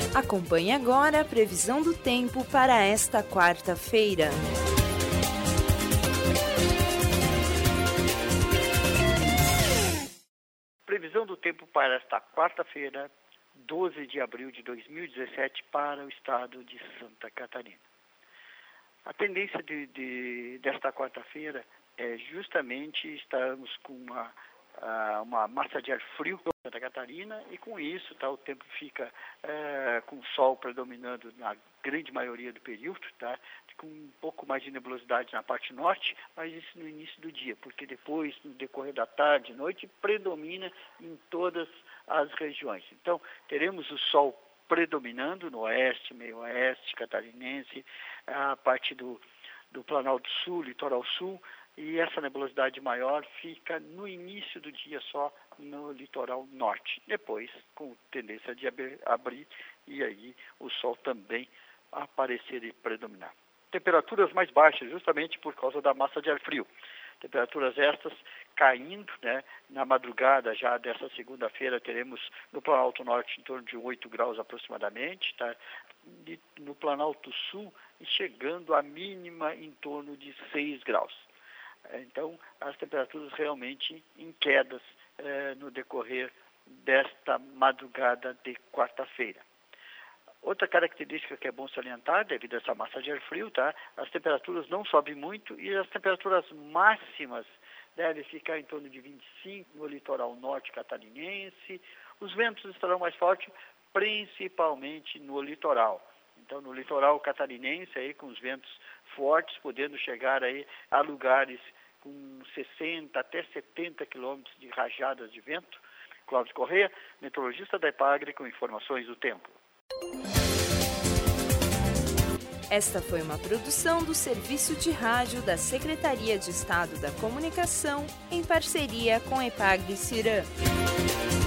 Acompanhe agora a previsão do tempo para esta quarta-feira. Previsão do tempo para esta quarta-feira, 12 de abril de 2017, para o estado de Santa Catarina. A tendência desta quarta-feira é justamente estarmos com uma massa de ar frio em Santa Catarina e com isso o tempo fica com o sol predominando na grande maioria do período, com um pouco mais de nebulosidade na parte norte, mas isso no início do dia, porque depois, no decorrer da tarde e noite, predomina em todas as regiões. Então, teremos o sol predominando no oeste, meio oeste catarinense, a parte do Planalto Sul, Litoral Sul, e essa nebulosidade maior fica no início do dia só no litoral norte. Depois, com tendência de abrir, e aí o sol também aparecer e predominar. Temperaturas mais baixas, justamente por causa da massa de ar frio. Temperaturas estas caindo, na madrugada já dessa segunda-feira teremos no Planalto Norte em torno de 8 graus aproximadamente, e no Planalto Sul chegando a mínima em torno de 6 graus. Então, as temperaturas realmente em quedas no decorrer desta madrugada de quarta-feira. Outra característica que é bom salientar, devido a essa massa de ar frio, as temperaturas não sobem muito e as temperaturas máximas devem ficar em torno de 25 no litoral norte catarinense. Os ventos estarão mais fortes, principalmente no litoral. Então, no litoral catarinense, aí, com os ventos fortes, podendo chegar aí a lugares com 60 até 70 quilômetros de rajadas de vento. Cláudio Corrêa, meteorologista da EPAGRE, com informações do tempo. Esta foi uma produção do Serviço de Rádio da Secretaria de Estado da Comunicação, em parceria com EPAGRE-Ciram.